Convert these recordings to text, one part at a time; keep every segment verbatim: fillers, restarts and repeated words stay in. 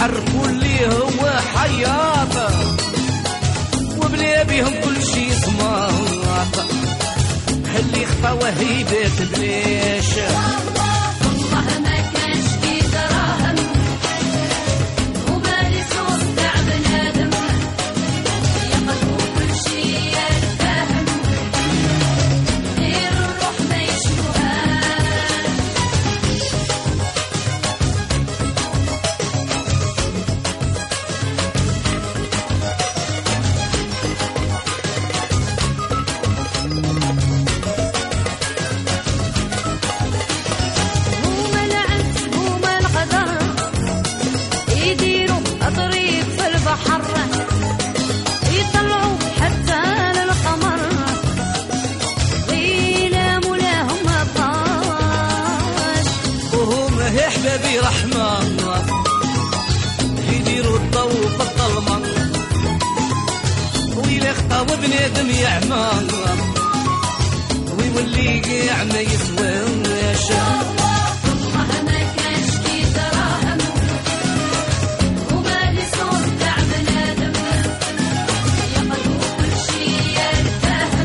يعرفوا اللي هو حياط وبلا بيهم كل شي سماط اللي خطا وهيبات بلاش والله ما كانش في دراهم وبالي صوت تاع بنادم يقدروا كل شي يتفاهم غير الروح ما يشبهاش. هما العز هما القدر يديروا طريق في البحر يطلعوا حتى للقمر ويناموا لهم الطاش. وهم يا احبابي رحمة يديروا الضوء في الظلمة ويلا خطا وبنادم يعمى ويولي قاع ما يسواش. والله ما كانش في دراهم وبالي صوت تاع بنادم يقدروا كل شي يتفاهم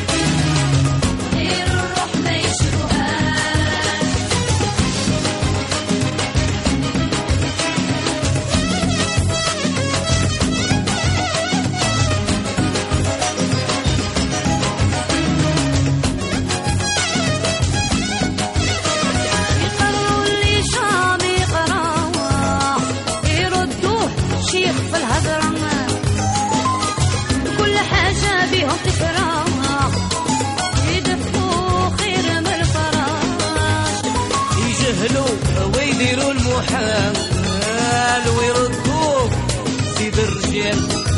غير الروح ما يشبهاش. يقروا اللي شام يقراه يردوه شيخ في الهضرة كل حاجة بيهم تفرح يدفوا خير من الفراش. يجهلوا ويديروا المحال ويردوه سيد الرجال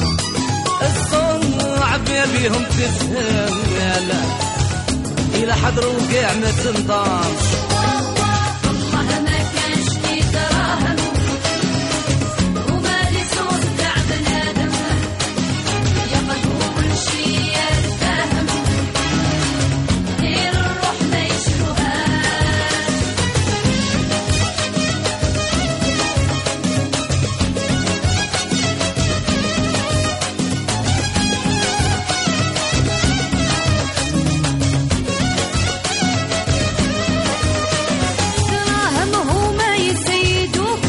الصنع بيهم تسهل إلى حضروا قاع ما تنضاش. والله ما كانش في دراهم وبالي صوت تاع بنادم يقدروا كل شي يتفاهم غير الروح ما يشبهاش. دراهم هما يسيدوك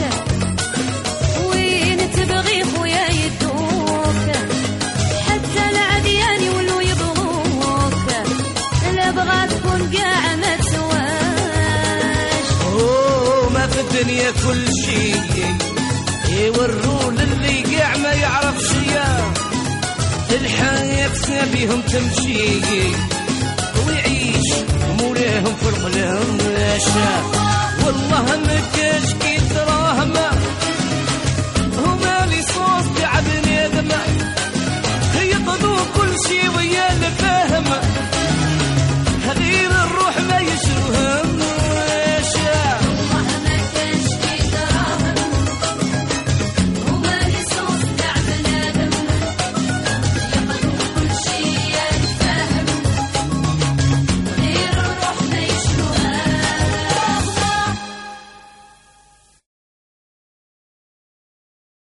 وين تبغي خويا يدوك حتى العديان يولوا يبغوك لا بغا تكون قاع ما تسواش. هما في الدنيا كل شي يوروا للي قاع ما يعرف شيا الحياة سنا بيهم تمشي ويعيش مولاهم في القلاش. والله ما كاش